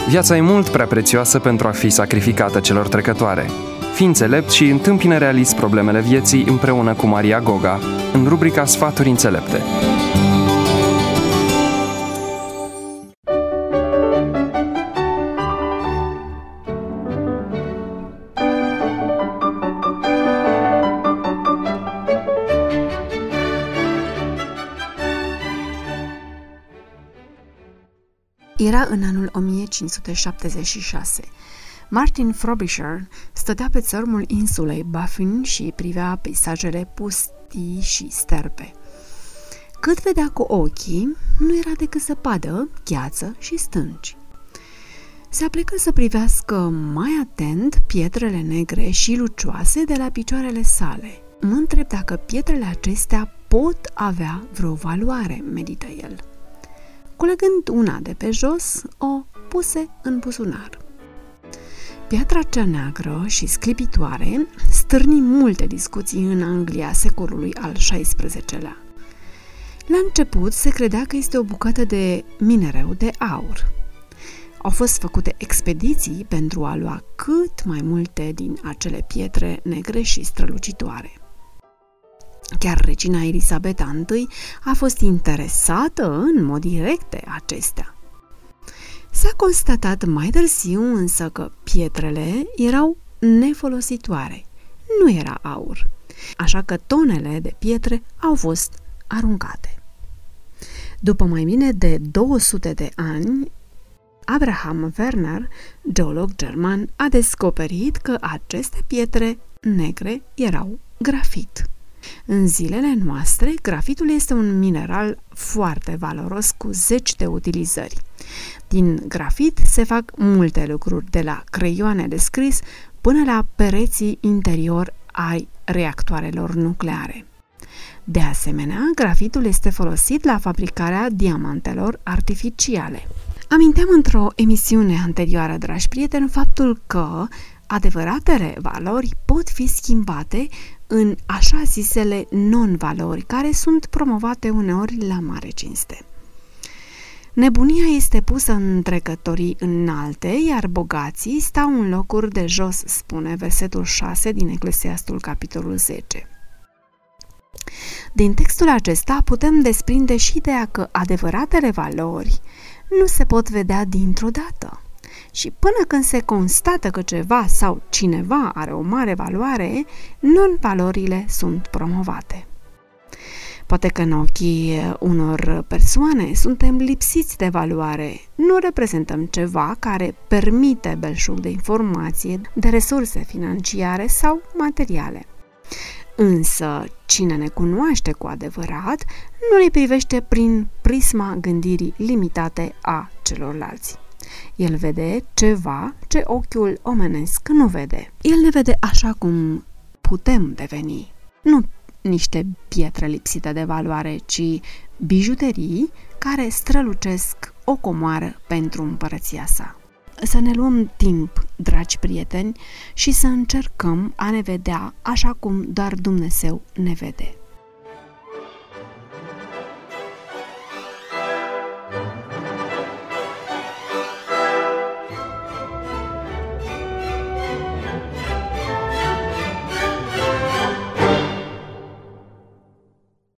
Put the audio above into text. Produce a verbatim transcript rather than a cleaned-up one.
Viața e mult prea prețioasă pentru a fi sacrificată celor trecătoare. Fii înțelept și întâmpină realist problemele vieții împreună cu Maria Goga, în rubrica Sfaturi înțelepte. Era în anul o mie cinci sute șaptezeci și șase. Martin Frobisher stătea pe țărmul insulei Baffin și privea peisajele pustii și sterpe. Cât vedea cu ochii, nu era decât zăpadă, gheață și stânci. Se aplecă să privească mai atent pietrele negre și lucioase de la picioarele sale. Mă întreb dacă pietrele acestea pot avea vreo valoare, medită el. Culegând una de pe jos, o puse în buzunar. Piatra cea neagră și sclipitoare stârni multe discuții în Anglia secolului al șaisprezecelea. La început se credea că este o bucată de minereu de aur. Au fost făcute expediții pentru a lua cât mai multe din acele pietre negre și strălucitoare. Chiar regina Elisabeta I a fost interesată în mod direct de acestea. S-a constatat mai târziu însă că pietrele erau nefolositoare, nu era aur, așa că tonele de pietre au fost aruncate. După mai bine de două sute de ani, Abraham Werner, geolog german, a descoperit că aceste pietre negre erau grafit. În zilele noastre, grafitul este un mineral foarte valoros cu zeci de utilizări. Din grafit se fac multe lucruri, de la creioane de scris până la pereții interior ai reactoarelor nucleare. De asemenea, grafitul este folosit la fabricarea diamantelor artificiale. Aminteam într-o emisiune anterioară, dragi prieteni, faptul că adevăratele valori pot fi schimbate în așa zisele non-valori, care sunt promovate uneori la mare cinste. Nebunia este pusă în trecătorii înalte, iar bogații stau în locuri de jos, spune versetul șase din Eclesiastul, capitolul zece. Din textul acesta putem desprinde și ideea că adevăratele valori nu se pot vedea dintr-o dată. Și până când se constată că ceva sau cineva are o mare valoare, non-valorile sunt promovate. Poate că în ochii unor persoane suntem lipsiți de valoare, nu reprezentăm ceva care permite belșug de informație, de resurse financiare sau materiale. Însă, cine ne cunoaște cu adevărat, nu ne privește prin prisma gândirii limitate a celorlalți. El vede ceva ce ochiul omenesc nu vede. El ne vede așa cum putem deveni, nu niște pietre lipsite de valoare, ci bijuterii care strălucesc o comoară pentru împărăția sa. Să ne luăm timp, dragi prieteni, și să încercăm a ne vedea așa cum doar Dumnezeu ne vede.